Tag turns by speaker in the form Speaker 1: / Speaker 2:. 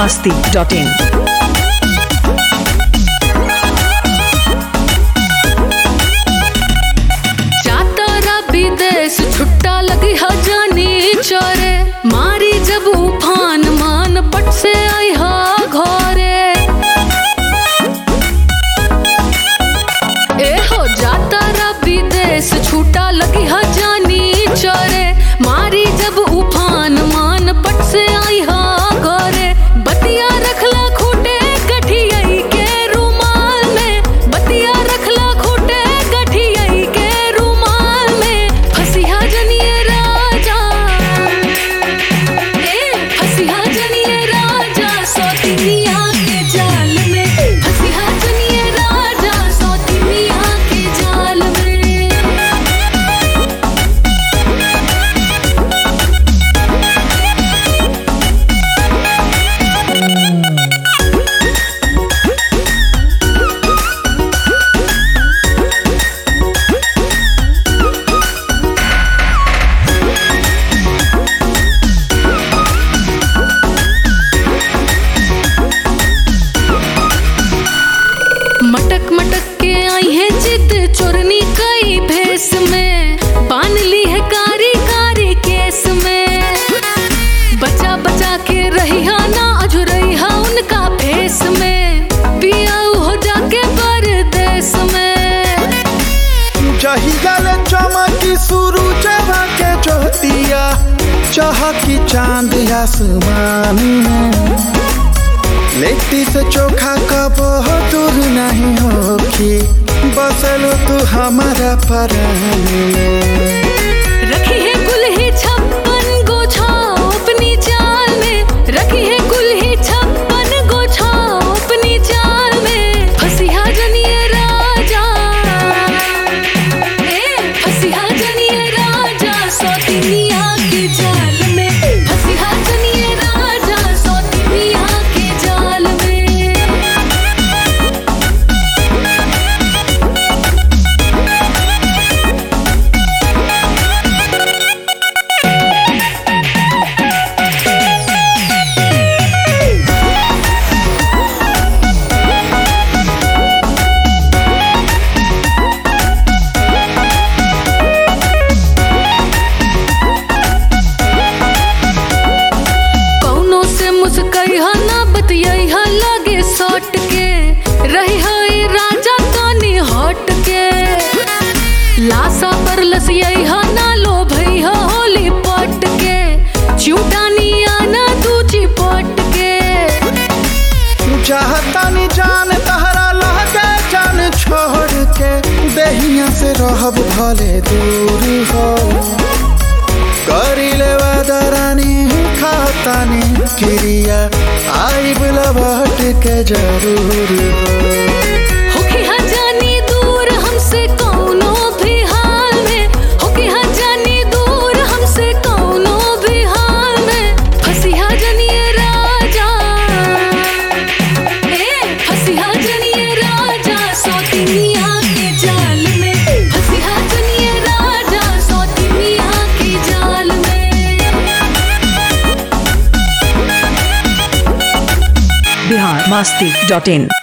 Speaker 1: biharmasti.in।
Speaker 2: जातारा विदेश छुट्टा लगी हजानी चोरे मारी जब उफान मान पट से आई हा घोरे। ए हो जातारा विदेश छुट्टा लगी हजानी चोरे मारी जब उफान मान पट से आई हा घोरे। बतिया रखला खूटे गठियाई के रुमाल में, बतिया रखला खूटे गठियाई के रुमाल में। फसिया जनिए राजा फसिया जनिए राजा सौतिनिया के जाल में। फसिया जनिए राजा सौतिनिया के जाल में। मटक मटक के आई है जिद चोरनी कई भेस में, बांध ली है कारी कारी केस में। बचा बचा के रही हा ना अझुरई हा उनका फेस में, पिया हो जाके परदेस में।
Speaker 3: जहिगल चमकी सूरज के ज्योतिया चहकी चांद आसमान में। लेटी से चोखा कब दूर नहीं होखी बसलो तू हमारा परान में।
Speaker 2: रखी है गुलही 56 गो छाओ अपनी चाल में, रखी है गुलही 56 गो छाओ अपनी चाल में। फसिया जनिए राजा फसिया जनिए राजा सौतिनिया के जाल में। फसिया जनिए राजा सौतिनिया के जाल में। कौनो से मुस्कई हा ना बतियाई हा लागे सौट के रही है राजा तानी हट के। लासा पर लसियाई हा ना लो भई हा होली पट के, चिउटानी आना दूची पट के।
Speaker 3: चाहतानी जान तहरा लगे जान छोड़ के देहिया से रहब भले दूर हो। करी ले वादरानी खातानी क्रिया आई लौट के जरूर हो।
Speaker 2: होके हा जानी दूर हमसे कौनो भी हाल में, होके हा जानी दूर हमसे कौनो भी हाल में। फसिया जनिए राजा फसिया जनिए राजा सौतिनिया के जाल में। फसिया जनिए राजा सौतिनिया के जाल में।
Speaker 1: biharmasti.in।